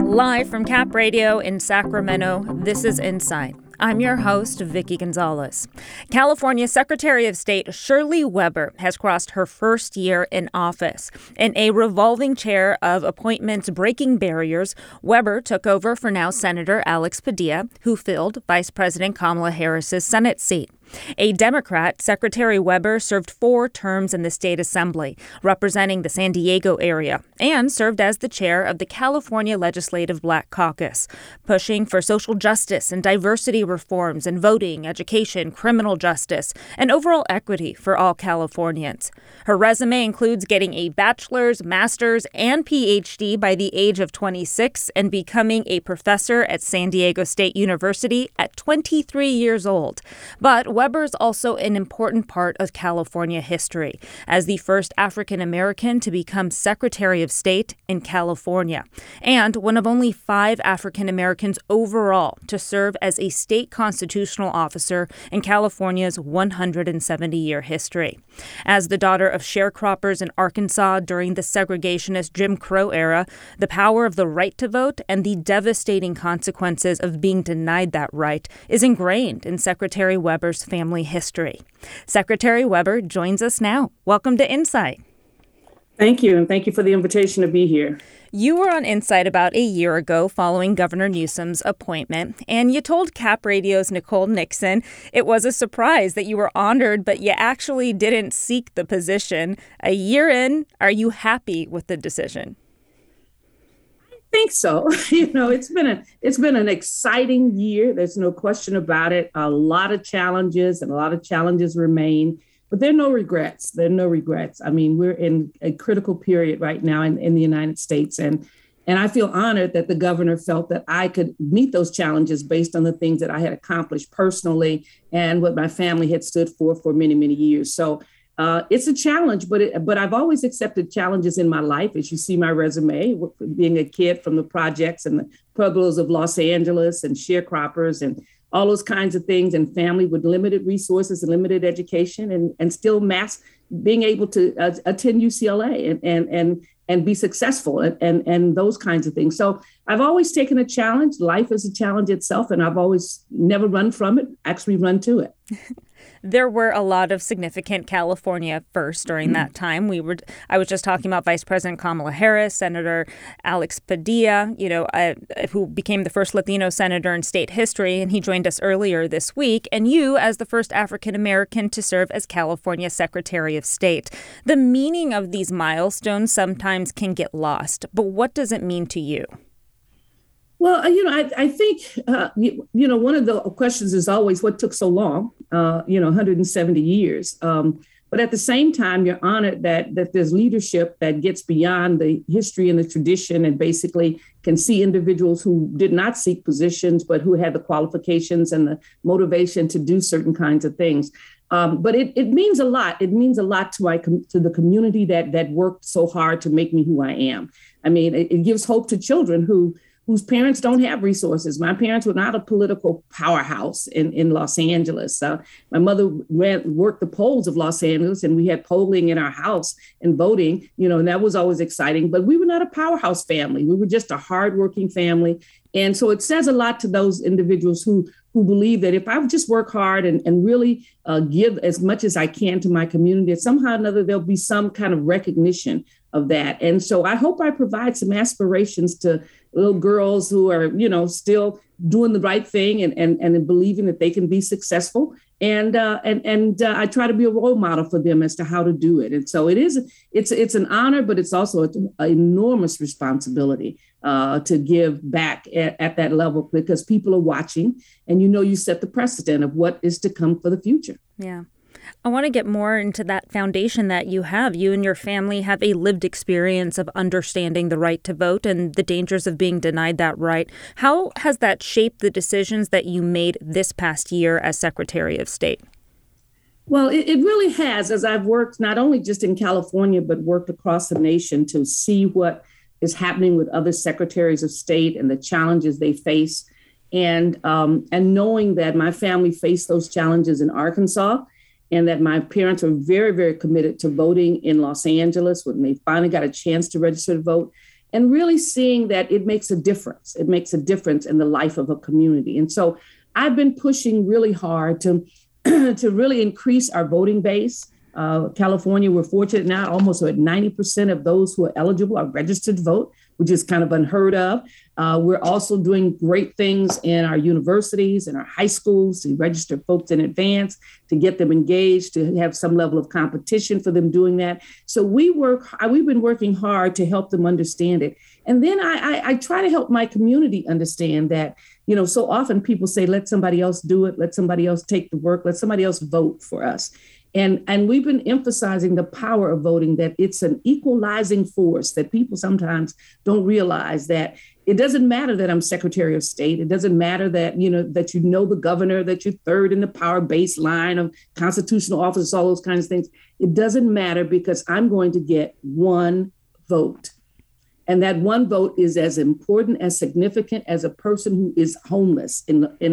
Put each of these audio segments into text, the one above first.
Live from Cap Radio in Sacramento, this is Insight. I'm your host, Vicki Gonzalez. California Secretary of State Shirley Weber has crossed her first year in office. In a revolving chair of appointments breaking barriers, Weber took over for now Senator Alex Padilla, who filled Vice President Kamala Harris's Senate seat. A Democrat, Secretary Weber served 4 terms in the state assembly, representing the San Diego area, and served as the chair of the California Legislative Black Caucus, pushing for social justice and diversity reforms in voting, education, criminal justice, and overall equity for all Californians. Her resume includes getting a bachelor's, master's, and PhD by the age of 26 and becoming a professor at San Diego State University at 23 years old. But Weber is also an important part of California history as the first African American to become Secretary of State in California, and one of only 5 African Americans overall to serve as a state constitutional officer in California's 170-year history. As the daughter of sharecroppers in Arkansas during the segregationist Jim Crow era, the power of the right to vote and the devastating consequences of being denied that right is ingrained in Secretary Weber's family history. Secretary Weber joins us now. Welcome to Insight. Thank you, and thank you for the invitation to be here. You were on Insight about a year ago following Governor Newsom's appointment, and you told Cap Radio's Nicole Nixon it was a surprise that you were honored, but you actually didn't seek the position. A year in, are you happy with the decision? I think so. It's been an exciting year. There's no question about it. A lot of challenges, and a lot of challenges remain. But there are no regrets. There are no regrets. I mean, we're in a critical period right now in the United States. And I feel honored that the governor felt that I could meet those challenges based on the things that I had accomplished personally and what my family had stood for many, many years. So it's a challenge, but I've always accepted challenges in my life. As you see my resume, being a kid from the projects and the pueblos of Los Angeles and sharecroppers and all those kinds of things, and family with limited resources and limited education, and still being able to attend UCLA and be successful and those kinds of things. So I've always taken a challenge. Life is a challenge itself, and I've always never run from it, actually run to it. There were a lot of significant California firsts during that time. I was just talking about Vice President Kamala Harris, Senator Alex Padilla, who became the first Latino senator in state history, and he joined us earlier this week, and you as the first African American to serve as California Secretary of State. The meaning of these milestones sometimes can get lost, but what does it mean to you? Well, I think, one of the questions is always what took so long, 170 years. But at the same time, you're honored that there's leadership that gets beyond the history and the tradition and basically can see individuals who did not seek positions, but who had the qualifications and the motivation to do certain kinds of things. But it means a lot. It means a lot to the community that worked so hard to make me who I am. I mean, it gives hope to children whose parents don't have resources. My parents were not a political powerhouse in Los Angeles. My mother worked the polls of Los Angeles, and we had polling in our house and voting, and that was always exciting. But we were not a powerhouse family. We were just a hardworking family. And so it says a lot to those individuals who believe that if I would just work hard and really give as much as I can to my community, that somehow or another there'll be some kind of recognition of that. And so I hope I provide some aspirations to little girls who are, still doing the right thing and believing that they can be successful. And I try to be a role model for them as to how to do it. And so it's an honor, but it's also an enormous responsibility to give back at that level, because people are watching, and you set the precedent of what is to come for the future. Yeah. I want to get more into that foundation that you have. You and your family have a lived experience of understanding the right to vote and the dangers of being denied that right. How has that shaped the decisions that you made this past year as Secretary of State? Well, it really has, as I've worked not only just in California, but worked across the nation to see what is happening with other secretaries of state and the challenges they face. And knowing that my family faced those challenges in Arkansas, and that my parents were very, very committed to voting in Los Angeles when they finally got a chance to register to vote. and really seeing that it makes a difference. It makes a difference in the life of a community. And so I've been pushing really hard to, to really increase our voting base. California, we're fortunate now, almost at 90% of those who are eligible are registered to vote, which is kind of unheard of. We're also doing great things in our universities and our high schools to register folks in advance, to get them engaged, to have some level of competition for them doing that. So we've been working hard to help them understand it. And then I try to help my community understand that, so often people say, let somebody else do it, let somebody else take the work, let somebody else vote for us. And we've been emphasizing the power of voting, that it's an equalizing force, that people sometimes don't realize that it doesn't matter that I'm Secretary of State. It doesn't matter that, the governor, that you're third in the power baseline of constitutional office, all those kinds of things. It doesn't matter, because I'm going to get one vote. And that one vote is as important, as significant as a person who is homeless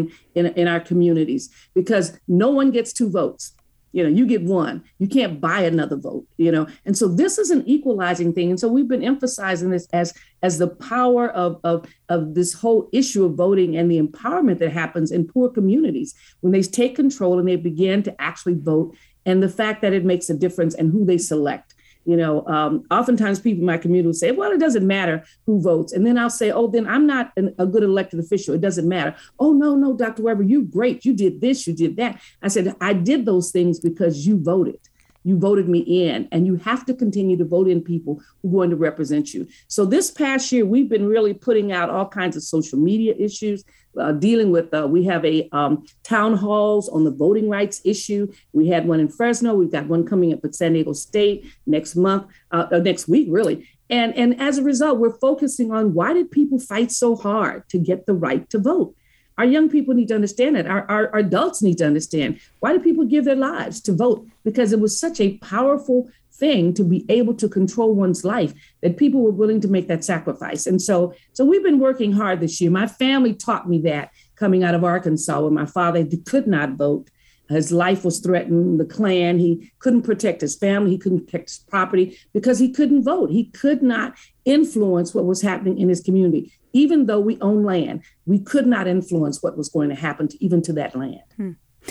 in our communities, because no one gets two votes. You get one. You can't buy another vote, And so this is an equalizing thing. And so we've been emphasizing this as the power of this whole issue of voting and the empowerment that happens in poor communities when they take control and they begin to actually vote, and the fact that it makes a difference in who they select. Oftentimes people in my community will say, well, it doesn't matter who votes. And then I'll say, oh, then I'm not a good elected official. It doesn't matter. Oh, no, Dr. Weber, you're great. You did this, you did that. I said, I did those things because you voted. You voted me in, and you have to continue to vote in people who are going to represent you. So this past year, we've been really putting out all kinds of social media issues, dealing with, we have a town halls on the voting rights issue. We had one in Fresno. We've got one coming up at San Diego State next week, really. And as a result, we're focusing on, why did people fight so hard to get the right to vote? Our young people need to understand that. Our adults need to understand, why do people give their lives to vote? Because it was such a powerful thing to be able to control one's life, that people were willing to make that sacrifice. And so we've been working hard this year. My family taught me that, coming out of Arkansas, where my father could not vote. His life was threatened, the Klan. He couldn't protect his family. He couldn't protect his property because he couldn't vote. He could not influence what was happening in his community. Even though we own land, we could not influence what was going to happen to that land.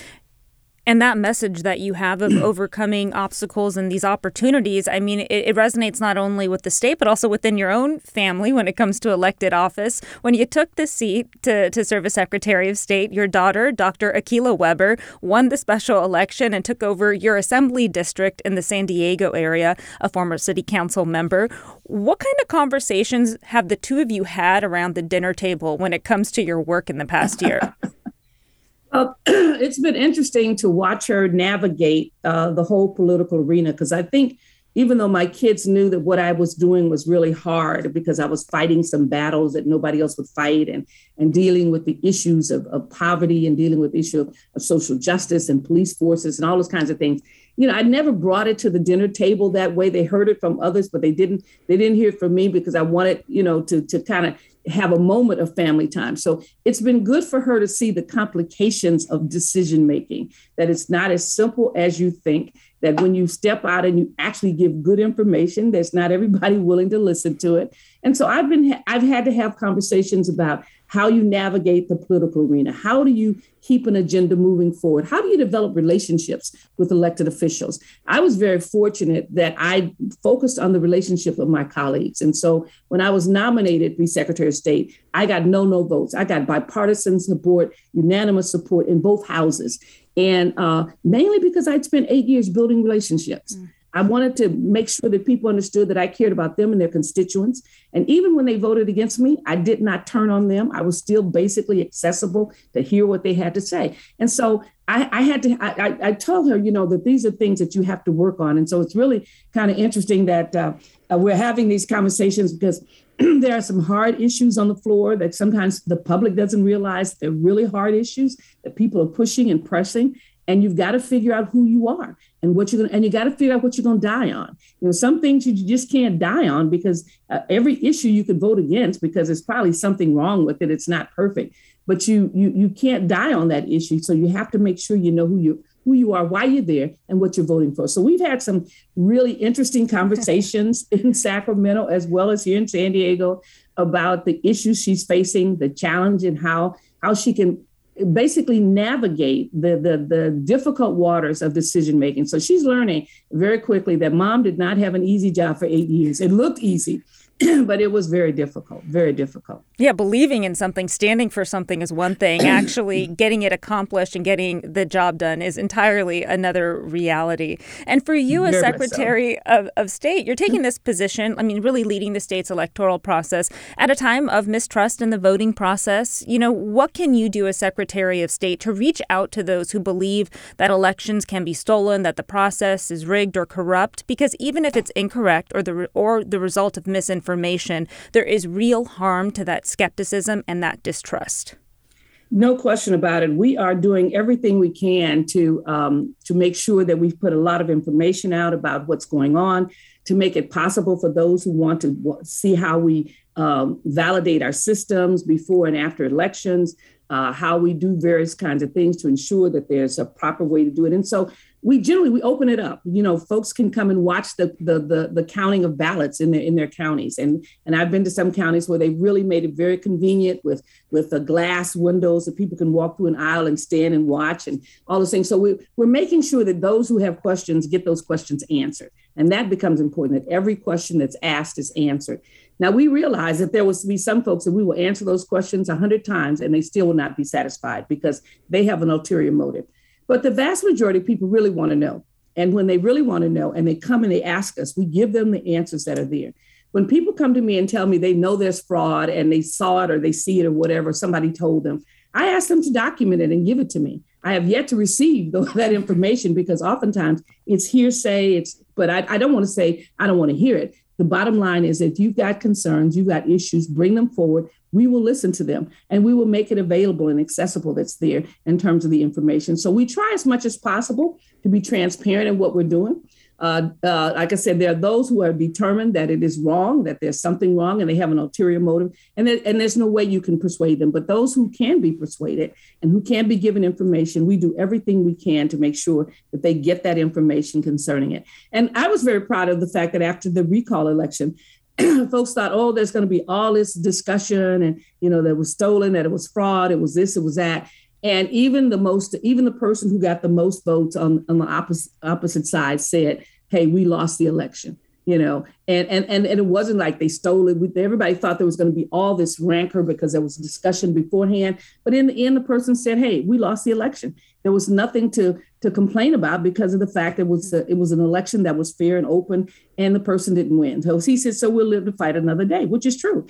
And that message that you have of overcoming obstacles and these opportunities, I mean, it resonates not only with the state, but also within your own family when it comes to elected office. When you took the seat to serve as Secretary of State, your daughter, Dr. Akilah Weber, won the special election and took over your assembly district in the San Diego area, a former city council member. What kind of conversations have the two of you had around the dinner table when it comes to your work in the past year? It's been interesting to watch her navigate the whole political arena, because I think even though my kids knew that what I was doing was really hard, because I was fighting some battles that nobody else would fight, and dealing with the issues of poverty, and dealing with the issue of social justice and police forces and all those kinds of things. I never brought it to the dinner table that way. They heard it from others, but they didn't hear it from me, because I wanted, to kind of have a moment of family time. So it's been good for her to see the complications of decision making, that it's not as simple as you think, that when you step out and you actually give good information, there's not everybody willing to listen to it. And so I've had to have conversations about how you navigate the political arena. How do you keep an agenda moving forward? How do you develop relationships with elected officials? I was very fortunate that I focused on the relationship of my colleagues. And so when I was nominated to be Secretary of State, I got no votes. I got bipartisan support, unanimous support in both houses. And mainly because I'd spent 8 years building relationships. I wanted to make sure that people understood that I cared about them and their constituents. And even when they voted against me, I did not turn on them. I was still basically accessible to hear what they had to say. And so I told her, that these are things that you have to work on. And so it's really kind of interesting that we're having these conversations, because there are some hard issues on the floor that sometimes the public doesn't realize. They're really hard issues that people are pushing and pressing. And you've got to figure out who you are and you got to figure out what you're going to die on. Some things you just can't die on, because every issue you could vote against, because there's probably something wrong with it. It's not perfect, but you can't die on that issue. So you have to make sure you know who who you are, why you're there, and what you're voting for. So we've had some really interesting conversations in Sacramento as well as here in San Diego about the issues she's facing, the challenge, and how she can basically navigate the difficult waters of decision making. So she's learning very quickly that mom did not have an easy job for 8 years. It looked easy, but it was very difficult, very difficult. Yeah, believing in something, standing for something is one thing. Actually getting it accomplished and getting the job done is entirely another reality. And for you as Secretary of State, you're taking this position, I mean, really leading the state's electoral process at a time of mistrust in the voting process. You know, what can you do as Secretary of State to reach out to those who believe that elections can be stolen, that the process is rigged or corrupt? Because even if it's incorrect or the result of misinformation, there is real harm to that skepticism and that distrust. No question about it. We are doing everything we can to make sure that we've put a lot of information out about what's going on, to make it possible for those who want to see how we validate our systems before and after elections, how we do various kinds of things to ensure that there's a proper way to do it. And so we open it up. You know, folks can come and watch the counting of ballots in their counties. And I've been to some counties where they really made it very convenient with the glass windows that people can walk through an aisle and stand and watch and all those things. So we're making sure that those who have questions get those questions answered. And that becomes important, that every question that's asked is answered. Now, we realize that there will be some folks that we will answer those questions 100 times and they still will not be satisfied because they have an ulterior motive. But the vast majority of people really want to know. And when they really want to know and they come and they ask us, we give them the answers that are there. When people come to me and tell me they know there's fraud and they saw it or they see it or whatever, somebody told them, I ask them to document it and give it to me. I have yet to receive that information because oftentimes it's hearsay. But I don't want to say I don't want to hear it. The bottom line is if you've got concerns, you've got issues, bring them forward. We will listen to them and we will make it available and accessible that's there in terms of the information. So we try as much as possible to be transparent in what we're doing. Like I said, there are those who are determined that it is wrong, that there's something wrong and they have an ulterior motive. And there's no way you can persuade them. But those who can be persuaded and who can be given information, we do everything we can to make sure that they get that information concerning it. And I was very proud of the fact that after the recall election, folks thought, oh, there's going to be all this discussion and, you know, that was stolen, that it was fraud, it was this, it was that. And even the person who got the most votes on the opposite side said, hey, we lost the election, you know, and it wasn't like they stole it. Everybody thought there was going to be all this rancor because there was a discussion beforehand. But in the end, the person said, hey, we lost the election. There was nothing to complain about because of the fact that it was an election that was fair and open and the person didn't win. So he said, so we'll live to fight another day, which is true.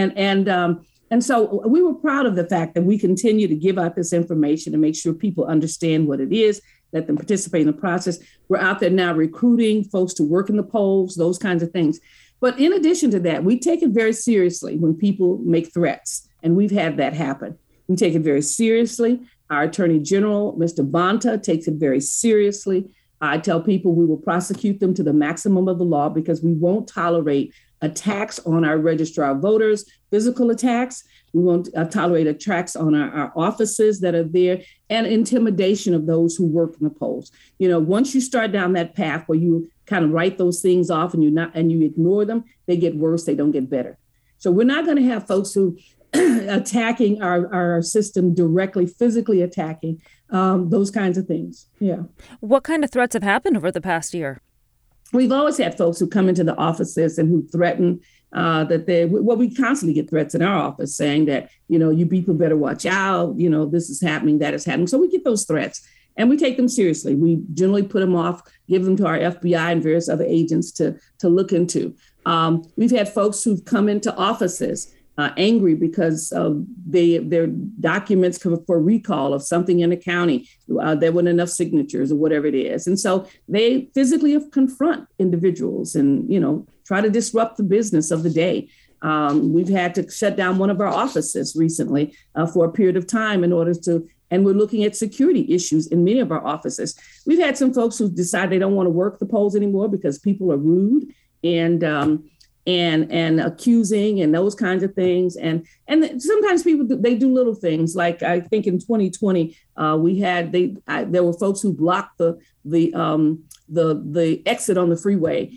And so we were proud of the fact that we continue to give out this information and make sure people understand what it is, let them participate in the process. We're out there now recruiting folks to work in the polls, those kinds of things. But in addition to that, we take it very seriously when people make threats, and we've had that happen. We take it very seriously. Our Attorney General, Mr. Bonta, takes it very seriously. I tell people we will prosecute them to the maximum of the law because we won't tolerate attacks on our registrar of voters, physical attacks. We won't tolerate attacks on our offices that are there and intimidation of those who work in the polls. You know, once you start down that path where you kind of write those things off and you ignore them, they get worse, they don't get better. So we're not going to have folks who attacking our system directly, physically attacking those kinds of things. Yeah. What kind of threats have happened over the past year? We've always had folks who come into the offices and who threaten we constantly get threats in our office saying that, you know, you people better watch out, you know, this is happening, that is happening. So we get those threats and we take them seriously. We generally put them off, give them to our FBI and various other agents to look into. We've had folks who've come into offices angry because their documents for recall of something in the county. There weren't enough signatures or whatever it is. And so they physically confront individuals and, you know, try to disrupt the business of the day. We've had to shut down one of our offices recently for a period of time and we're looking at security issues in many of our offices. We've had some folks who decide they don't want to work the polls anymore because people are rude and and accusing and those kinds of things. And sometimes people they do little things. Like I think in 2020 there were folks who blocked the exit on the freeway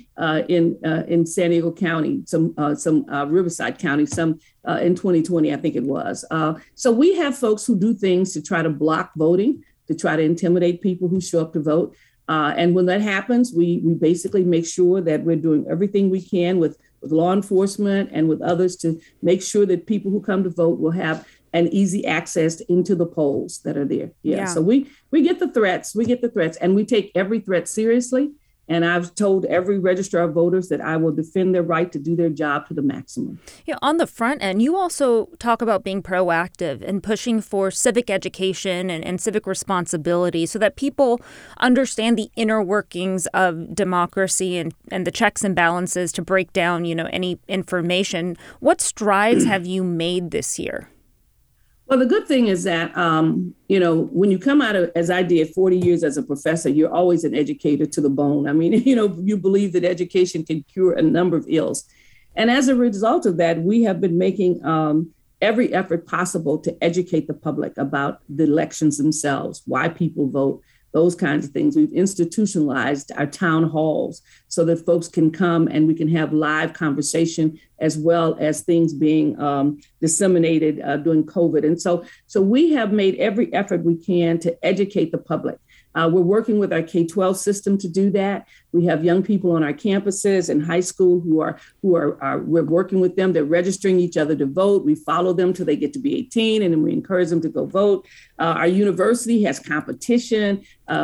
in San Diego County, some Riverside County, some in 2020 I think it was. So we have folks who do things to try to block voting, to try to intimidate people who show up to vote. And when that happens, we basically make sure that we're doing everything we can with law enforcement and with others to make sure that people who come to vote will have an easy access into the polls that are there. Yeah. So we get the threats. And we take every threat seriously. And I've told every registrar of voters that I will defend their right to do their job to the maximum. Yeah, on the front end, you also talk about being proactive and pushing for civic education and civic responsibility so that people understand the inner workings of democracy and the checks and balances to break down, any information. What strides have you made this year? Well, the good thing is that, when you come out of, as I did, 40 years as a professor, you're always an educator to the bone. I mean, you believe that education can cure a number of ills. And as a result of that, we have been making every effort possible to educate the public about the elections themselves, why people vote, those kinds of things. We've institutionalized our town halls so that folks can come and we can have live conversation as well as things being disseminated during COVID. And so we have made every effort we can to educate the public. We're working with our K-12 system to do that. We have young people on our campuses in high school who are we're working with them. They're registering each other to vote. We follow them till they get to be 18, and then we encourage them to go vote. Our university has competition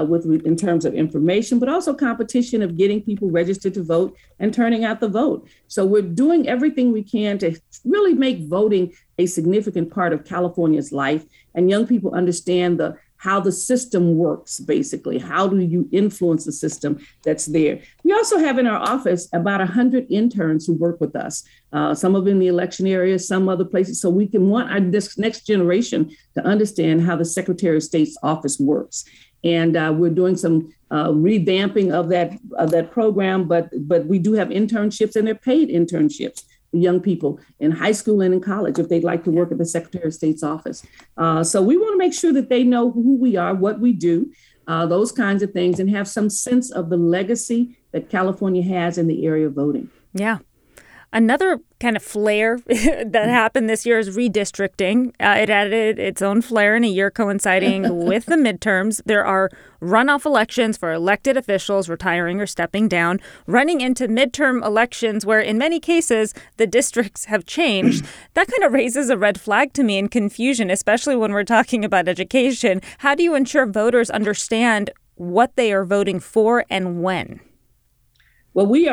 in terms of information, but also competition of getting people registered to vote and turning out the vote. So we're doing everything we can to really make voting a significant part of California's life, and young people understand how the system works, basically. How do you influence the system that's there? We also have in our office about 100 interns who work with us, some of them in the election area, some other places. So we can want our next generation to understand how the Secretary of State's office works. And we're doing some revamping of that program, but we do have internships, and they're paid internships. Young people in high school and in college if they'd like to work at the Secretary of State's office. So we want to make sure that they know who we are, what we do, those kinds of things, and have some sense of the legacy that California has in the area of voting. Yeah. Another kind of flair that happened this year is redistricting. It added its own flair in a year coinciding with the midterms. There are runoff elections for elected officials retiring or stepping down, running into midterm elections where, in many cases, the districts have changed. That kind of raises a red flag to me and confusion, especially when we're talking about education. How do you ensure voters understand what they are voting for and when? Well, we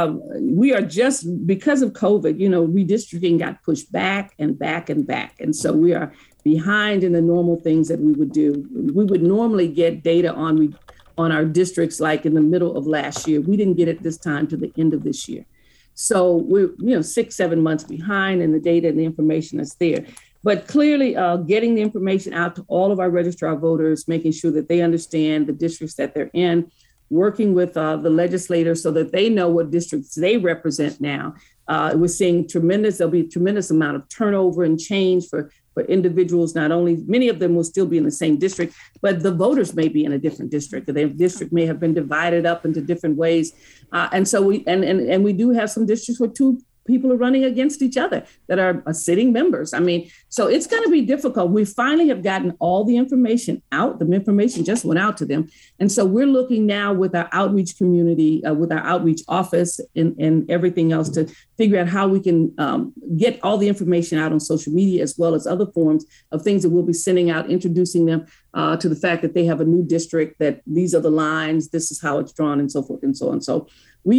are just, because of COVID, redistricting got pushed back and back and back. And so we are behind in the normal things that we would do. We would normally get data on our districts like in the middle of last year. We didn't get it this time to the end of this year. So we're 6-7 months behind, and the data and the information is there. But clearly getting the information out to all of our registrar voters, making sure that they understand the districts that they're in, working with the legislators so that they know what districts they represent now. We're seeing there'll be a tremendous amount of turnover and change for individuals. Not only, many of them will still be in the same district, but the voters may be in a different district. Their district may have been divided up into different ways. And so we do have some districts where two people are running against each other that are sitting members. I mean, so it's going to be difficult. We finally have gotten all the information out. The information just went out to them. And so we're looking now with our outreach community, with our outreach office and everything else to figure out how we can get all the information out on social media, as well as other forms of things that we'll be sending out, introducing them to the fact that they have a new district, that these are the lines, this is how it's drawn, and so forth and so on. So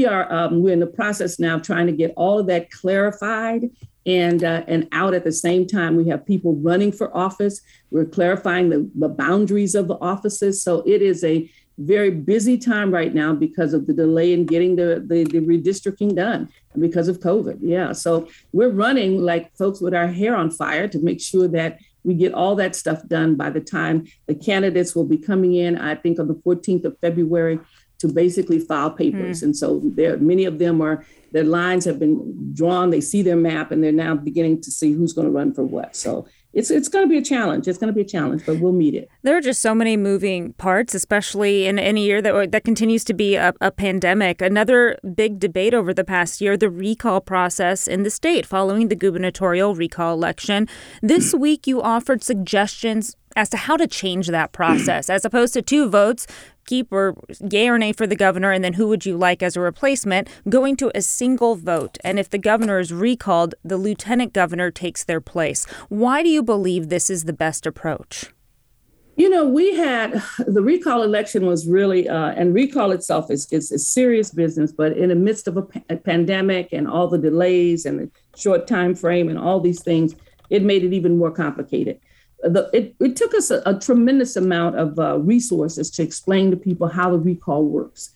we're in the process now of trying to get all of that clarified and out at the same time. We have people running for office. We're clarifying the boundaries of the offices. So it is a very busy time right now because of the delay in getting the redistricting done because of COVID. Yeah. So we're running like folks with our hair on fire to make sure that we get all that stuff done by the time the candidates will be coming in, I think on the 14th of February, to basically file papers. And so many of them are their lines have been drawn. They see their map, and they're now beginning to see who's going to run for what. So it's going to be a challenge. It's going to be a challenge, but we'll meet it. There are just so many moving parts, especially in a year that continues to be a pandemic. Another big debate over the past year, the recall process in the state following the gubernatorial recall election. This week, you offered suggestions as to how to change that process, as opposed to 2 votes, keep or yay or nay for the governor, and then who would you like as a replacement, going to a single vote. And if the governor is recalled, the lieutenant governor takes their place. Why do you believe this is the best approach? We had the recall election was really, and recall itself is serious business, but in the midst of a pandemic and all the delays and the short time frame and all these things, it made it even more complicated. It took us a tremendous amount of resources to explain to people how the recall works.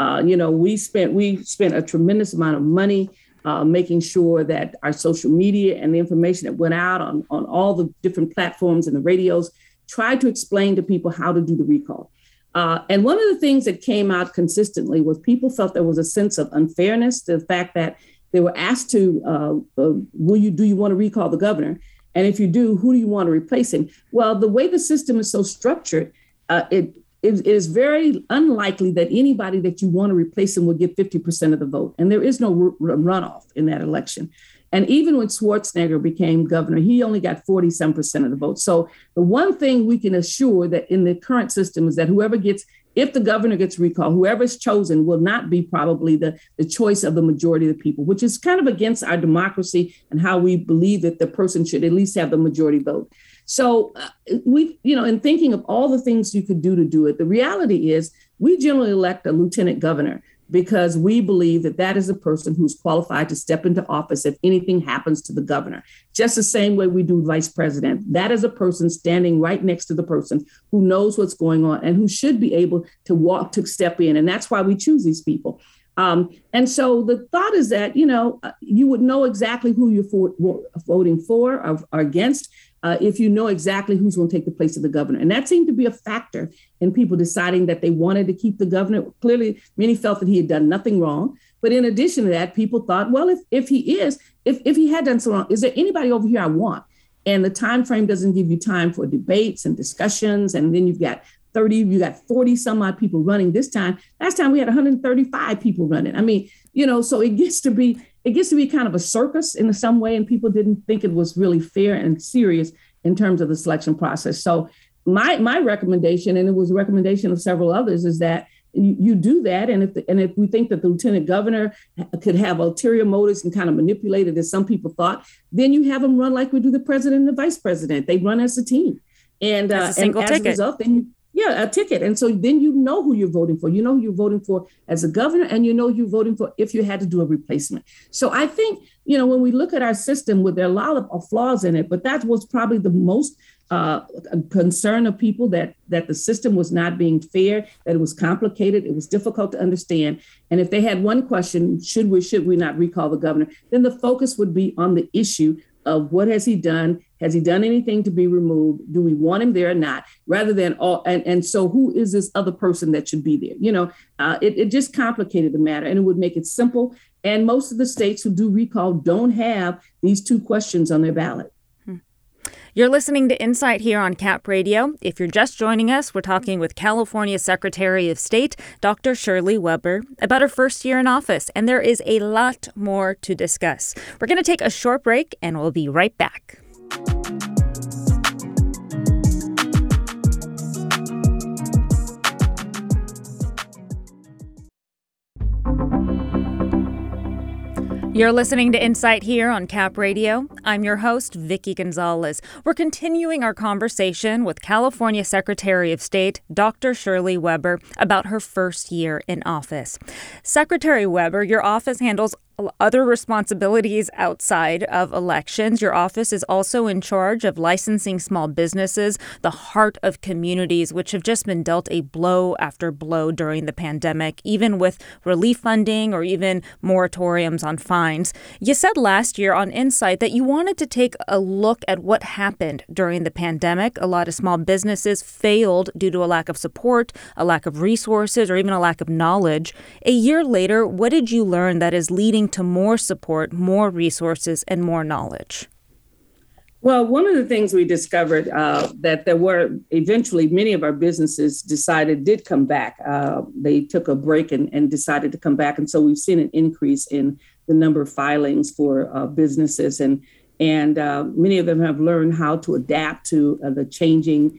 We spent a tremendous amount of money making sure that our social media and the information that went out on all the different platforms and the radios tried to explain to people how to do the recall. And one of the things that came out consistently was people felt there was a sense of unfairness, the fact that they were asked to, do you want to recall the governor? And if you do, who do you want to replace him? Well, the way the system is so structured, it is very unlikely that anybody that you want to replace him will get 50% of the vote. And there is no runoff in that election. And even when Schwarzenegger became governor, he only got 47% of the vote. So the one thing we can assure that in the current system is that if the governor gets recalled, whoever is chosen will not be probably the choice of the majority of the people, which is kind of against our democracy and how we believe that the person should at least have the majority vote. So in thinking of all the things you could do to do it, the reality is we generally elect a lieutenant governor because we believe that that is a person who's qualified to step into office if anything happens to the governor. Just the same way we do vice president. That is a person standing right next to the person who knows what's going on and who should be able to step in. And that's why we choose these people. And so the thought is that, you would know exactly who you're voting for or against if you know exactly who's going to take the place of the governor. And that seemed to be a factor in people deciding that they wanted to keep the governor. Clearly, many felt that he had done nothing wrong. But in addition to that, people thought, well, if he had done something wrong, is there anybody over here I want? And the time frame doesn't give you time for debates and discussions. And then you got 40 some odd people running this time. Last time we had 135 people running. I mean, so it gets to be kind of a circus in some way, and people didn't think it was really fair and serious in terms of the selection process. So my recommendation, and it was a recommendation of several others, is that you do that. And if we think that the lieutenant governor could have ulterior motives and kind of manipulate it, as some people thought, then you have them run like we do the president and the vice president. They run as a team. And, as a single ticket. As a result, a ticket. And so then you know who you're voting for. You know who you're voting for as a governor, and you know you're voting for if you had to do a replacement. So I think, when we look at our system, there are a lot of flaws in it, but that was probably the most concern of people, that the system was not being fair, that it was complicated, it was difficult to understand. And if they had one question, should we not recall the governor, then the focus would be on the issue of what has he done? Has he done anything to be removed? Do we want him there or not? Rather than and so who is this other person that should be there? It just complicated the matter, and it would make it simple. And most of the states who do recall don't have these 2 questions on their ballot. You're listening to Insight here on Cap Radio. If you're just joining us, we're talking with California Secretary of State, Dr. Shirley Weber, about her first year in office. And there is a lot more to discuss. We're going to take a short break, and we'll be right back. You're listening to Insight here on Cap Radio. I'm your host, Vicki Gonzalez. We're continuing our conversation with California Secretary of State, Dr. Shirley Weber, about her first year in office. Secretary Weber, your office handles other responsibilities outside of elections. Your office is also in charge of licensing small businesses, the heart of communities, which have just been dealt a blow after blow during the pandemic, even with relief funding or even moratoriums on fines. You said last year on Insight that you wanted to take a look at what happened during the pandemic. A lot of small businesses failed due to a lack of support, a lack of resources, or even a lack of knowledge. A year later, what did you learn that is leading leading to more support, more resources, and more knowledge? Well, one of the things we discovered that there were eventually many of our businesses did come back. They took a break and decided to come back. And so we've seen an increase in the number of filings for businesses. And many of them have learned how to adapt to the changing,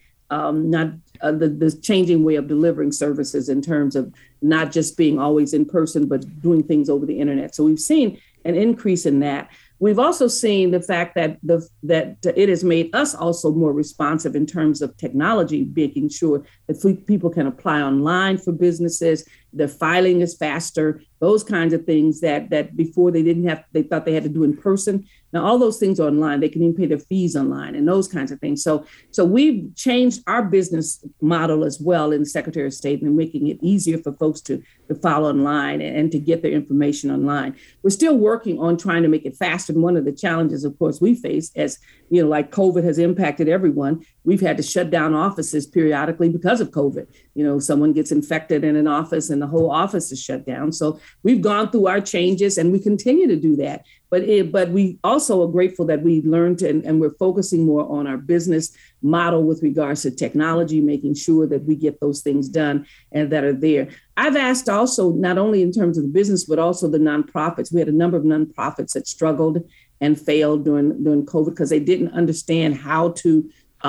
the changing way of delivering services in terms of not just being always in person, but doing things over the internet. So we've seen an increase in that. We've also seen the fact that it has made us also more responsive in terms of technology, making sure that people can apply online for businesses. The filing is faster, those kinds of things that before they thought they had to do in person. Now, all those things are online. They can even pay their fees online and those kinds of things. So we've changed our business model as well in the Secretary of State and making it easier for folks to file online and to get their information online. We're still working on trying to make it faster. And one of the challenges, of course, we face as, like COVID has impacted everyone, we've had to shut down offices periodically because of COVID. Someone gets infected in an office and the whole office is shut down. So we've gone through our changes and we continue to do that. But we also are grateful that we learned and we're focusing more on our business model with regards to technology, making sure that we get those things done and that are there. I've asked also, not only in terms of the business, but also the nonprofits. We had a number of nonprofits that struggled and failed during COVID because they didn't understand how to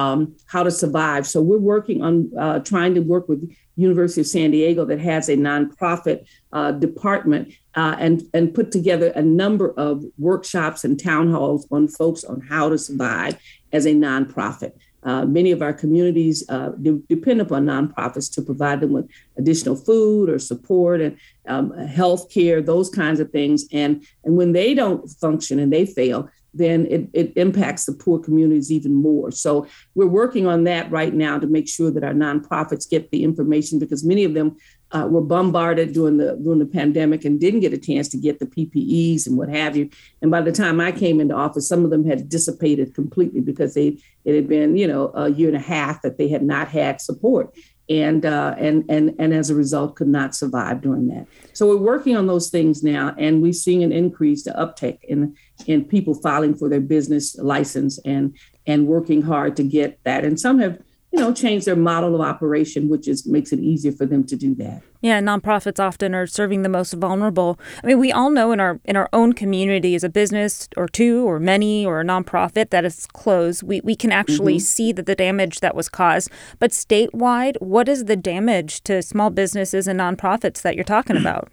survive. So we're working on trying to work with University of San Diego that has a nonprofit department and put together a number of workshops and town halls on folks on how to survive as a nonprofit. Many of our communities depend upon nonprofits to provide them with additional food or support and health care, those kinds of things. And when they don't function and they fail, then it impacts the poor communities even more. So we're working on that right now to make sure that our nonprofits get the information, because many of them were bombarded during the pandemic and didn't get a chance to get the PPEs and what have you. And by the time I came into office, some of them had dissipated completely because it had been, a year and a half that they had not had support. And as a result, could not survive during that. So we're working on those things now, and we're seeing an increase, the uptake in people filing for their business license and working hard to get that. And some have, changed their model of operation, which makes it easier for them to do that. Yeah, nonprofits often are serving the most vulnerable. I mean, we all know in our own community, as a business or two or many or a nonprofit that is closed, we can actually see the damage that was caused. But statewide, what is the damage to small businesses and nonprofits that you're talking about?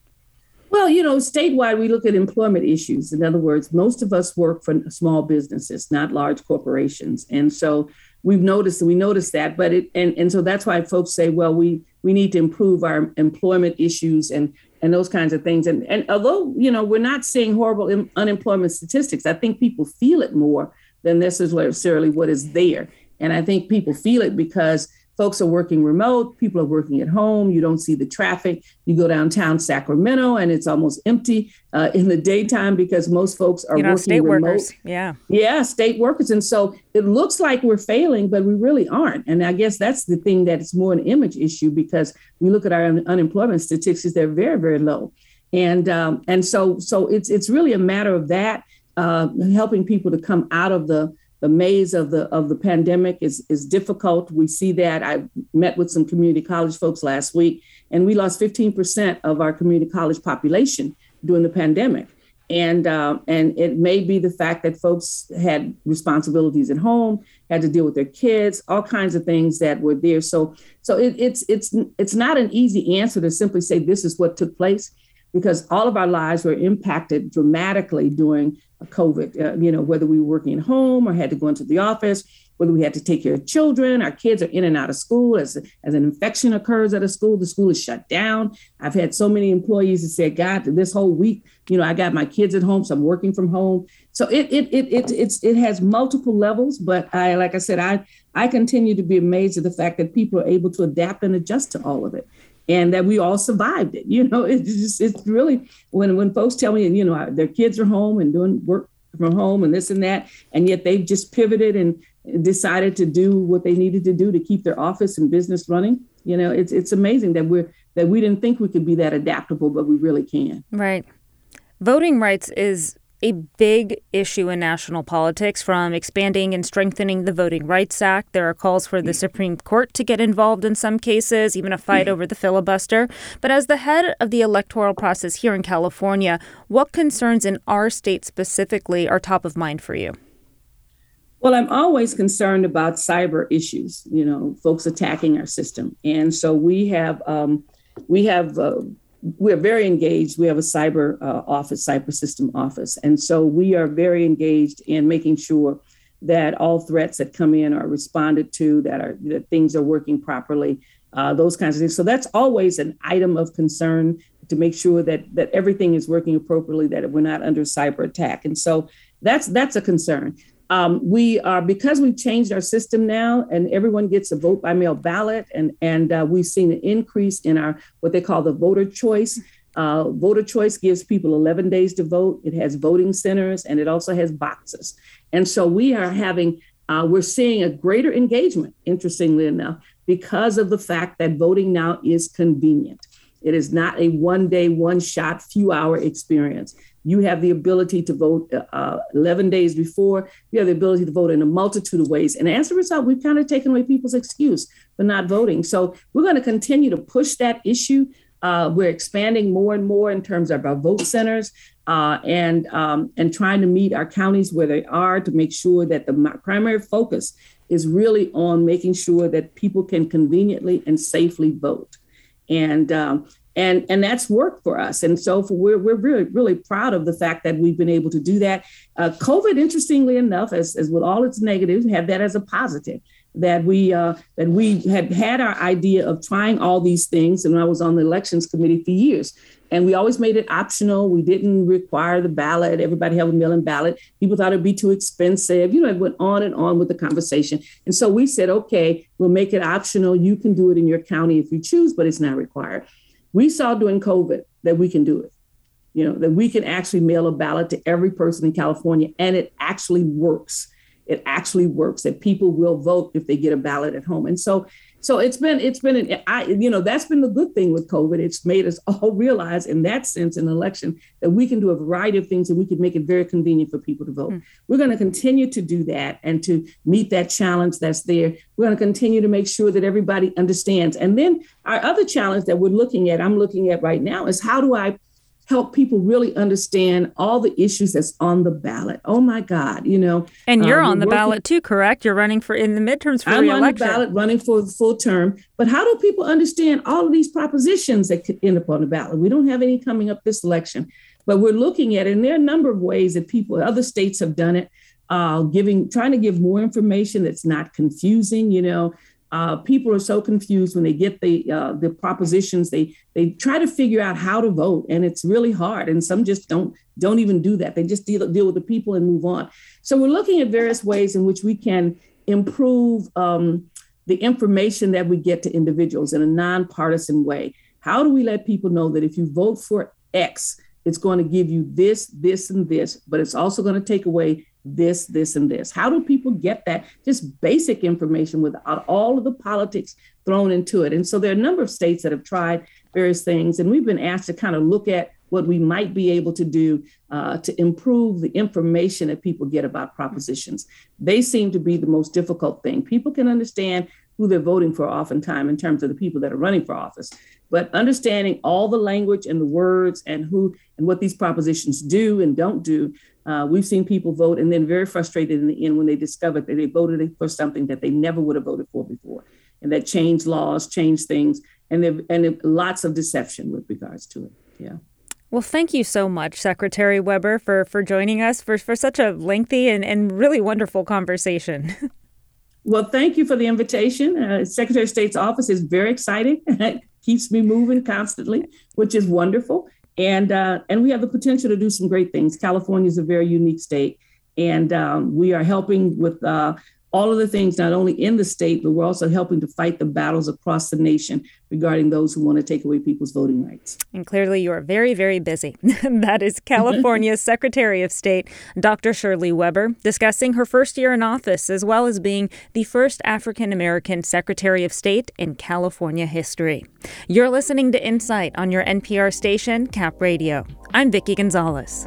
Well, statewide, we look at employment issues. In other words, most of us work for small businesses, not large corporations. And so we noticed that, but and so that's why folks say, well, we need to improve our employment issues and those kinds of things. And although, we're not seeing horrible unemployment statistics, I think people feel it more than necessarily what is there. And I think people feel it because folks are working remote, people are working at home, you don't see the traffic. You go downtown Sacramento and it's almost empty in the daytime because most folks are working state remote. Workers. Yeah, state workers. And so it looks like we're failing, but we really aren't. And I guess that's the thing, that it's more an image issue, because we look at our unemployment statistics, they're very, very low. And so it's really a matter of that, helping people to come out of the maze of the pandemic is difficult. We see that. I met with some community college folks last week, and we lost 15% of our community college population during the pandemic. And it may be the fact that folks had responsibilities at home, had to deal with their kids, all kinds of things that were there. So it's not an easy answer to simply say this is what took place, because all of our lives were impacted dramatically during COVID, whether we were working at home or had to go into the office, whether we had to take care of children. Our kids are in and out of school. As an infection occurs at a school, the school is shut down. I've had so many employees that said, God, this whole week, I got my kids at home, so I'm working from home. So it has multiple levels. But like I said, I continue to be amazed at the fact that people are able to adapt and adjust to all of it, and that we all survived it. It's really, when folks tell me, their kids are home and doing work from home and this and that, and yet they've just pivoted and decided to do what they needed to do to keep their office and business running. It's amazing that we didn't think we could be that adaptable, but we really can. Right. Voting rights is a big issue in national politics, from expanding and strengthening the Voting Rights Act. There are calls for the Supreme Court to get involved in some cases, even a fight over the filibuster. But as the head of the electoral process here in California, what concerns in our state specifically are top of mind for you? Well, I'm always concerned about cyber issues, folks attacking our system. And so we're very engaged. We have a cyber office, cyber system office. And so we are very engaged in making sure that all threats that come in are responded to, that things are working properly, those kinds of things. So that's always an item of concern, to make sure that everything is working appropriately, that we're not under cyber attack. And so that's a concern. Because we've changed our system now, and everyone gets a vote by mail ballot, and we've seen an increase in our what they call the voter choice. Voter choice gives people 11 days to vote. It has voting centers, and it also has boxes. And so we're seeing a greater engagement, interestingly enough, because of the fact that voting now is convenient. It is not a one-day, one-shot, few-hour experience. You have the ability to vote 11 days before. You have the ability to vote in a multitude of ways. And as a result, we've kind of taken away people's excuse for not voting. So we're going to continue to push that issue. We're expanding more and more in terms of our vote centers and trying to meet our counties where they are, to make sure that the primary focus is really on making sure that people can conveniently and safely vote. And that's worked for us. And so we're really, really proud of the fact that we've been able to do that. COVID, interestingly enough, as with all its negatives, had that as a positive, that we had our idea of trying all these things. And I was on the elections committee for years, and we always made it optional. We didn't require the ballot. Everybody had a mail-in ballot. People thought it'd be too expensive. It went on and on with the conversation. And so we said, okay, we'll make it optional. You can do it in your county if you choose, but it's not required. We saw during COVID that we can do it, that we can actually mail a ballot to every person in California, and it actually works. It actually works, that people will vote if they get a ballot at home. And so that's been the good thing with COVID. It's made us all realize, in that sense, in an election, that we can do a variety of things, and we can make it very convenient for people to vote. We're going to continue to do that and to meet that challenge that's there. We're going to continue to make sure that everybody understands. And then our other challenge that I'm looking at right now, is how do I help people really understand all the issues that's on the ballot. Oh my God, And you're on the ballot too, correct? You're running in the midterms for re-election. I'm on the ballot running for the full term. But how do people understand all of these propositions that could end up on the ballot? We don't have any coming up this election, but we're looking at it. And there are a number of ways that other states have done it, trying to give more information that's not confusing, People are so confused when they get the propositions. They try to figure out how to vote, and it's really hard. And some just don't even do that. They just deal with the people and move on. So we're looking at various ways in which we can improve the information that we get to individuals in a nonpartisan way. How do we let people know that if you vote for X, it's going to give you this, this, and this, but it's also going to take away this, this, and this? How do people get that just basic information without all of the politics thrown into it? And so there are a number of states that have tried various things, and we've been asked to kind of look at what we might be able to do to improve the information that people get about propositions. They seem to be the most difficult thing. People can understand who they're voting for oftentimes in terms of the people that are running for office, but understanding all the language and the words and what these propositions do and don't do. We've seen people vote and then very frustrated in the end when they discovered that they voted for something that they never would have voted for before, and that changed laws, changed things, and lots of deception with regards to it. Yeah. Well, thank you so much, Secretary Weber, for joining us for such a lengthy and really wonderful conversation. Well, thank you for the invitation. Secretary of State's office is very exciting. It keeps me moving constantly, which is wonderful. And we have the potential to do some great things. California is a very unique state, and we are helping with all of the things, not only in the state, but we're also helping to fight the battles across the nation regarding those who want to take away people's voting rights. And clearly you are very, very busy. That is California's Secretary of State, Dr. Shirley Weber, discussing her first year in office, as well as being the first African-American Secretary of State in California history. You're listening to Insight on your NPR station, Cap Radio. I'm Vicki Gonzalez.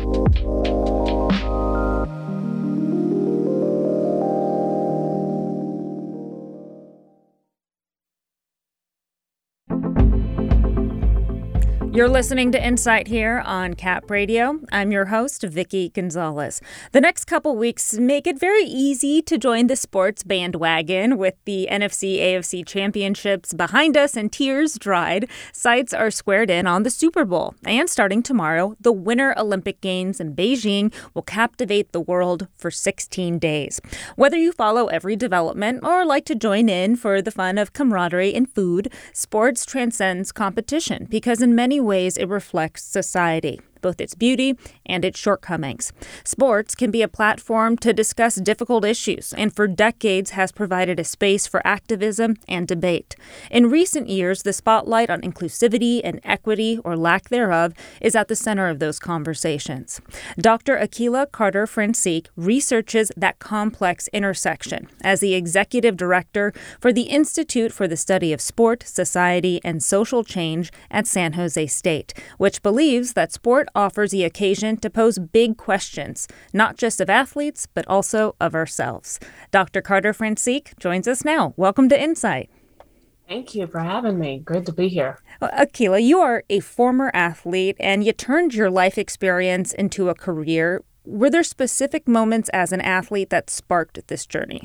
You're listening to Insight here on Cap Radio. I'm your host, Vicki Gonzalez. The next couple weeks make it very easy to join the sports bandwagon with the NFC-AFC championships behind us and tears dried. Sights are squared in on the Super Bowl. And starting tomorrow, the Winter Olympic Games in Beijing will captivate the world for 16 days. Whether you follow every development or like to join in for the fun of camaraderie and food, sports transcends competition because in many ways it reflects society, both its beauty and its shortcomings. Sports can be a platform to discuss difficult issues and for decades has provided a space for activism and debate. In recent years, the spotlight on inclusivity and equity, or lack thereof, is at the center of those conversations. Dr. Akilah Carter-Francique researches that complex intersection as the executive director for the Institute for the Study of Sport, Society, and Social Change at San Jose State, which believes that sport offers the occasion to pose big questions, not just of athletes, but also of ourselves. Dr. Carter-Francique joins us now. Welcome to Insight. Thank you for having me. Great to be here. Well, Akilah, you are a former athlete and you turned your life experience into a career. Were there specific moments as an athlete that sparked this journey?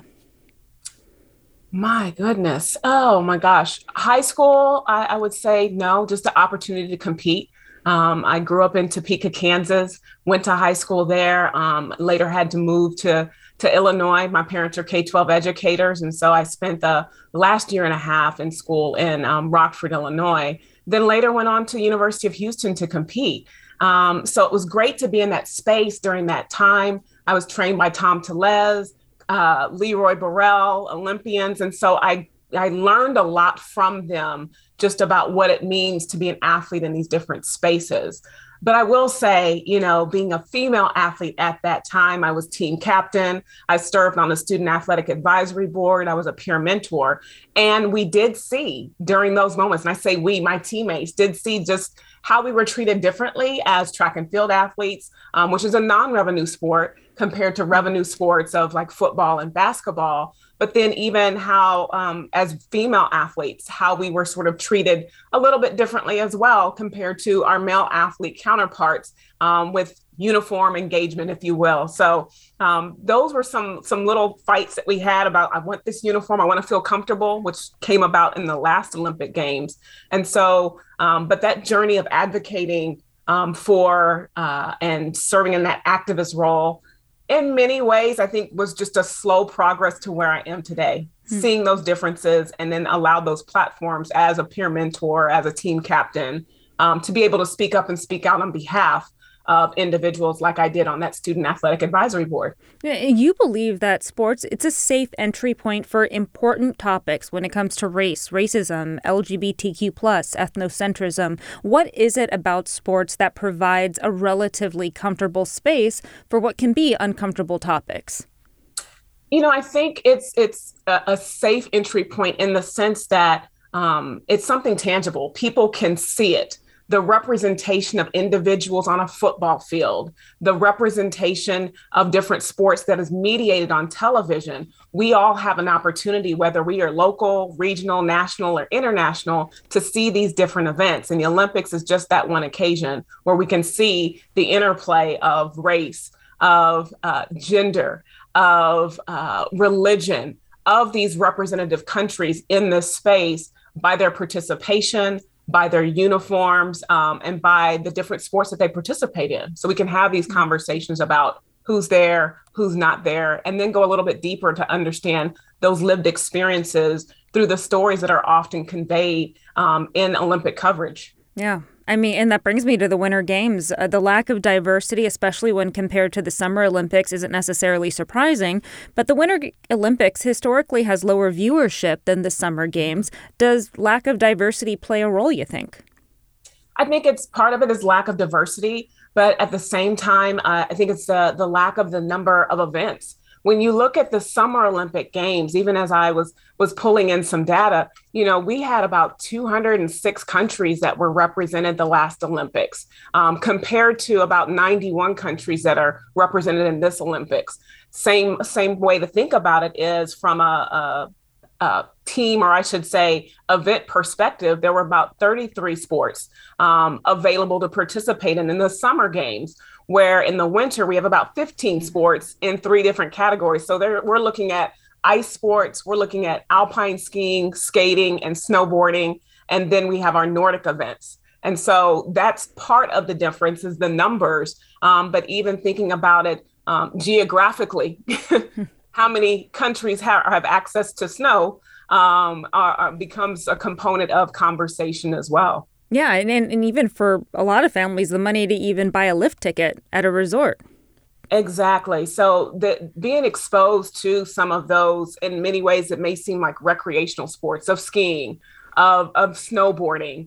My goodness. Oh my gosh. High school, I would say no, just the opportunity to compete. I grew up in Topeka, Kansas, went to high school there, later had to move to Illinois. My parents are K-12 educators. And so I spent the last year and a half in school in Rockford, Illinois, then later went on to University of Houston to compete. So it was great to be in that space during that time. I was trained by Tom Tellez, Leroy Burrell, Olympians. And so I learned a lot from them just about what it means to be an athlete in these different spaces. But I will say, being a female athlete at that time, I was team captain. I served on the Student Athletic Advisory Board. I was a peer mentor. And we did see during those moments, and I say we, my teammates, did see just how we were treated differently as track and field athletes, which is a non-revenue sport compared to revenue sports of like football and basketball. But then even how, as female athletes, how we were sort of treated a little bit differently as well compared to our male athlete counterparts with uniform engagement, if you will. So those were some little fights that we had about, I want this uniform, I want to feel comfortable, which came about in the last Olympic Games. And so, but that journey of advocating for and serving in that activist role, in many ways, I think was just a slow progress to where I am today, seeing those differences and then allow those platforms as a peer mentor, as a team captain, to be able to speak up and speak out on behalf of individuals like I did on that Student Athletic Advisory Board. You believe that sports, it's a safe entry point for important topics when it comes to race, racism, LGBTQ+, ethnocentrism. What is it about sports that provides a relatively comfortable space for what can be uncomfortable topics? I think it's a safe entry point in the sense that it's something tangible. People can see it. The representation of individuals on a football field, the representation of different sports that is mediated on television. We all have an opportunity, whether we are local, regional, national, or international, to see these different events. And the Olympics is just that one occasion where we can see the interplay of race, of gender, of religion, of these representative countries in this space by their participation, by their uniforms, and by the different sports that they participate in. So we can have these conversations about who's there, who's not there, and then go a little bit deeper to understand those lived experiences through the stories that are often conveyed in Olympic coverage. Yeah, I mean, and that brings me to the Winter Games. The lack of diversity, especially when compared to the Summer Olympics, isn't necessarily surprising. But the Winter Olympics historically has lower viewership than the Summer Games. Does lack of diversity play a role, you think? I think it's part of it is lack of diversity, but at the same time, I think it's the lack of the number of events. When you look at the Summer Olympic Games, even as I was pulling in some data, we had about 206 countries that were represented the last Olympics, compared to about 91 countries that are represented in this Olympics. Same way to think about it is from a team, or I should say event perspective, there were about 33 sports available to participate in the Summer Games, where in the winter we have about 15 sports in 3 different categories. So we're looking at ice sports, we're looking at alpine skiing, skating, and snowboarding, and then we have our Nordic events. And so that's part of the difference is the numbers, but even thinking about it geographically, how many countries have access to snow becomes a component of conversation as well. Yeah, and even for a lot of families, the money to even buy a lift ticket at a resort. Exactly. So being exposed to some of those, in many ways, it may seem like recreational sports of skiing, of snowboarding.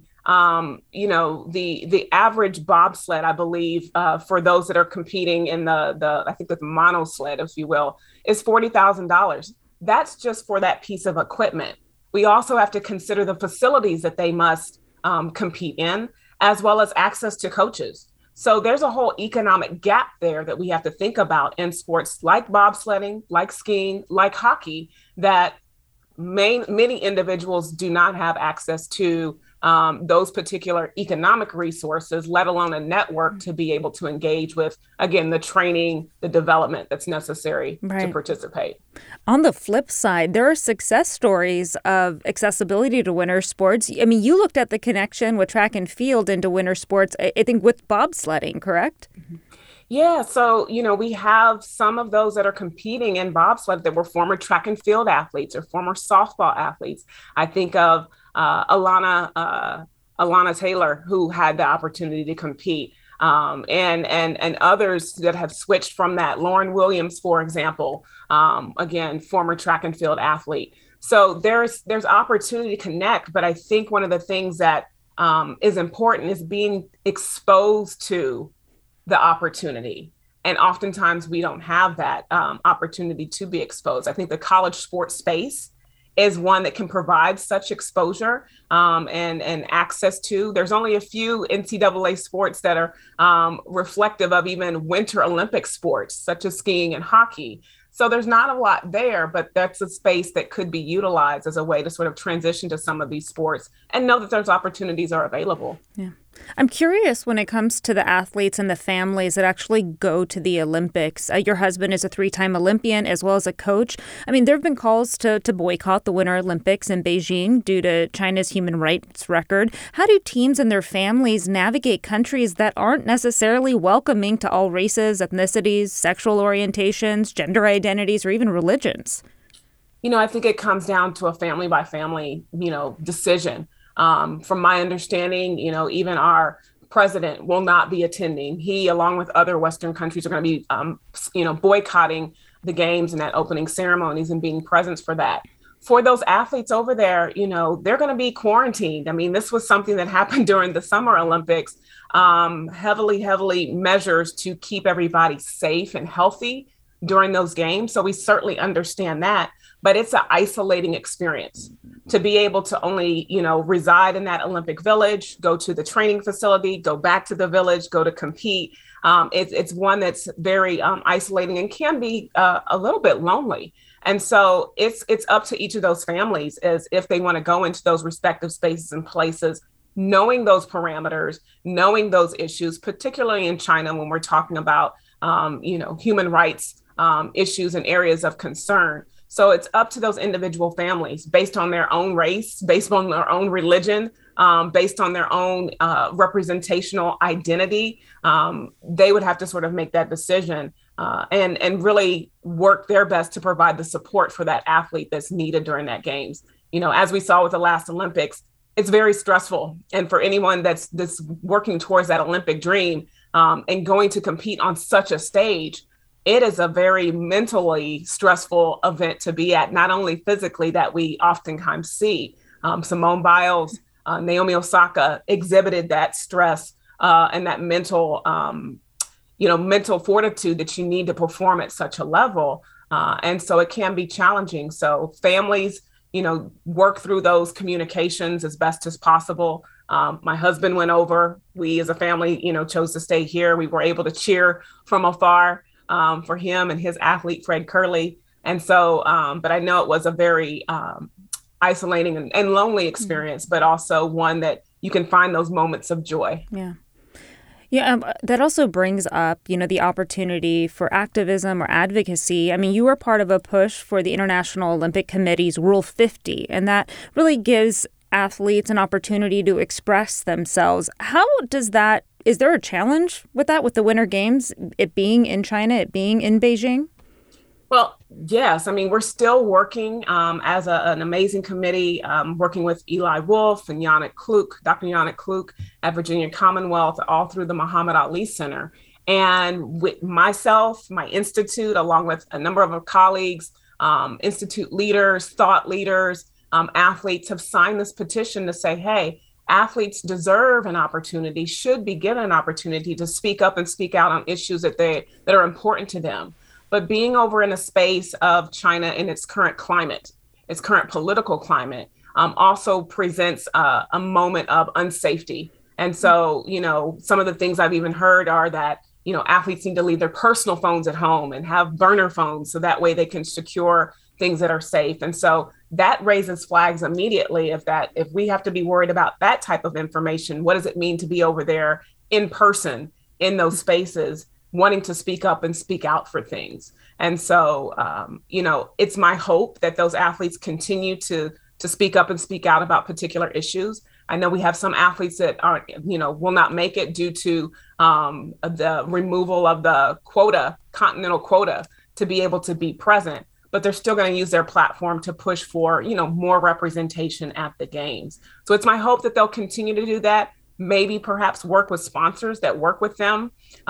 The average bobsled, I believe, for those that are competing in I think the mono sled, if you will, is $40,000. That's just for that piece of equipment. We also have to consider the facilities that they must compete in, as well as access to coaches. So there's a whole economic gap there that we have to think about in sports like bobsledding, like skiing, like hockey, that many individuals do not have access to those particular economic resources, let alone a network to be able to engage with, again, the training, the development that's necessary to participate. On the flip side, there are success stories of accessibility to winter sports. I mean, you looked at the connection with track and field into winter sports, I think with bobsledding, correct? Mm-hmm. Yeah. So, we have some of those that are competing in bobsled that were former track and field athletes or former softball athletes. I think of Alana Taylor, who had the opportunity to compete, and others that have switched from that. Lauren Williams, for example, again, former track and field athlete. So there's opportunity to connect. But I think one of the things that is important is being exposed to the opportunity. And oftentimes we don't have that opportunity to be exposed. I think the college sports space is one that can provide such exposure and access to. There's only a few NCAA sports that are reflective of even Winter Olympic sports, such as skiing and hockey. So there's not a lot there, but that's a space that could be utilized as a way to sort of transition to some of these sports and know that those opportunities are available. Yeah. I'm curious when it comes to the athletes and the families that actually go to the Olympics. Your husband is a 3-time Olympian as well as a coach. I mean, there have been calls to boycott the Winter Olympics in Beijing due to China's human rights record. How do teams and their families navigate countries that aren't necessarily welcoming to all races, ethnicities, sexual orientations, gender identities, or even religions? I think it comes down to a family by family, decision. From my understanding, even our president will not be attending. He, along with other Western countries, are going to be, boycotting the games and that opening ceremonies and being present for that. For those athletes over there, they're going to be quarantined. I mean, this was something that happened during the Summer Olympics, heavily measures to keep everybody safe and healthy during those games. So we certainly understand that, but it's an isolating experience to be able to only, reside in that Olympic village, go to the training facility, go back to the village, go to compete. It's one that's very isolating and can be a little bit lonely. And so it's up to each of those families as if they want to go into those respective spaces and places, knowing those parameters, knowing those issues, particularly in China when we're talking about, human rights issues and areas of concern. So it's up to those individual families based on their own race, based on their own religion, based on their own representational identity. They would have to sort of make that decision and really work their best to provide the support for that athlete that's needed during that games. As we saw with the last Olympics, it's very stressful. And for anyone that's working towards that Olympic dream and going to compete on such a stage, it is a very mentally stressful event to be at, not only physically that we oftentimes see. Simone Biles, Naomi Osaka exhibited that stress and that mental fortitude that you need to perform at such a level. And so it can be challenging. So families, work through those communications as best as possible. My husband went over. We as a family, chose to stay here. We were able to cheer from afar for him and his athlete, Fred Kerley. And so, but I know it was a very isolating and lonely experience, but also one that you can find those moments of joy. Yeah. Yeah, that also brings up, the opportunity for activism or advocacy. I mean, you were part of a push for the International Olympic Committee's Rule 50, and that really gives athletes an opportunity to express themselves. How does that, is there a challenge with that, with the Winter Games, it being in China, it being in Beijing? Well, yes. I mean, we're still working as an amazing committee, working with Eli Wolf and Dr. Yannick Klug at Virginia Commonwealth, all through the Muhammad Ali Center. And with myself, my institute, along with a number of our colleagues, institute leaders, thought leaders, athletes have signed this petition to say, hey, athletes deserve an opportunity, should be given an opportunity to speak up and speak out on issues that are important to them. But being over in a space of China in its current climate, its current political climate, also presents a moment of unsafety. And so, some of the things I've even heard are that, athletes need to leave their personal phones at home and have burner phones so that way they can secure things that are safe. And so that raises flags immediately if we have to be worried about that type of information. What does it mean to be over there in person in those spaces, wanting to speak up and speak out for things? And so, it's my hope that those athletes continue to speak up and speak out about particular issues. I know we have some athletes that will not make it due to the removal of the continental quota to be able to be present, but they're still going to use their platform to push for, more representation at the games. So it's my hope that they'll continue to do that. Maybe perhaps work with sponsors that work with them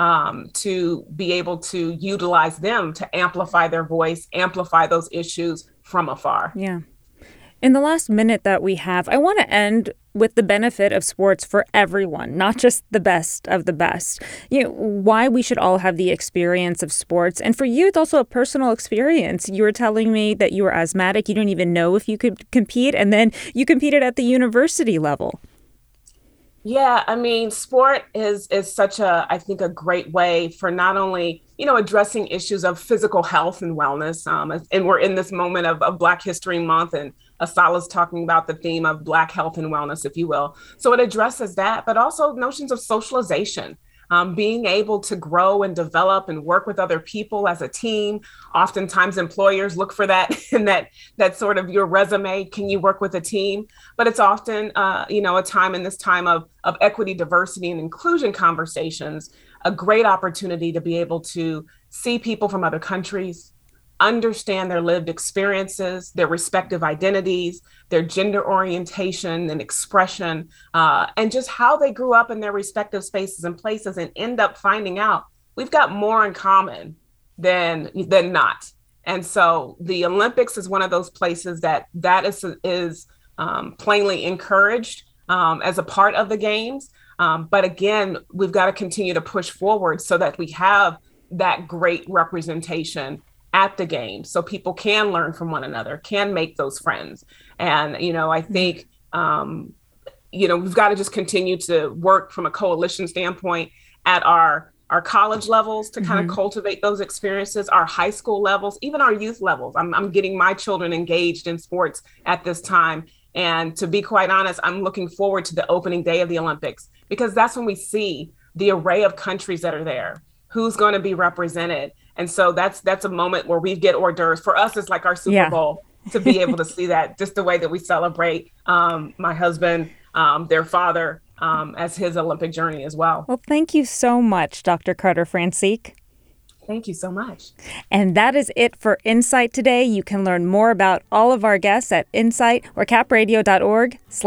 to be able to utilize them to amplify their voice, amplify those issues from afar. Yeah. In the last minute that we have, I want to end with the benefit of sports for everyone, not just the best of the best. Why we should all have the experience of sports. And for you, it's also a personal experience. You were telling me that you were asthmatic. You didn't even know if you could compete. And then you competed at the university level. Yeah, I mean, sport is such I think a great way for not only, addressing issues of physical health and wellness. And we're in this moment of Black History Month, and Asala's talking about the theme of Black health and wellness, if you will. So it addresses that, but also notions of socialization. Being able to grow and develop and work with other people as a team. Oftentimes employers look for that in that sort of your resume. Can you work with a team? But it's often, a time in this time of equity, diversity, and inclusion conversations, a great opportunity to be able to see people from other countries, understand their lived experiences, their respective identities, their gender orientation and expression, and just how they grew up in their respective spaces and places, and end up finding out we've got more in common than not. And so the Olympics is one of those places that is plainly encouraged as a part of the games. But again, we've got to continue to push forward so that we have that great representation at the games, so people can learn from one another, can make those friends. And, I think, we've got to just continue to work from a coalition standpoint at our college levels to kind of cultivate those experiences, our high school levels, even our youth levels. I'm getting my children engaged in sports at this time. And to be quite honest, I'm looking forward to the opening day of the Olympics, because that's when we see the array of countries that are there, who's going to be represented. And so that's a moment where we get hors d'oeuvres. For us, it's like our Super Bowl to be able to see that, just the way that we celebrate my husband, their father, as his Olympic journey as well. Well, thank you so much, Dr. Carter Francique. Thank you so much. And that is it for Insight today. You can learn more about all of our guests at Insight or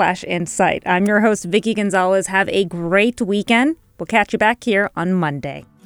capradio.org/insight. I'm your host, Vicki Gonzalez. Have a great weekend. We'll catch you back here on Monday.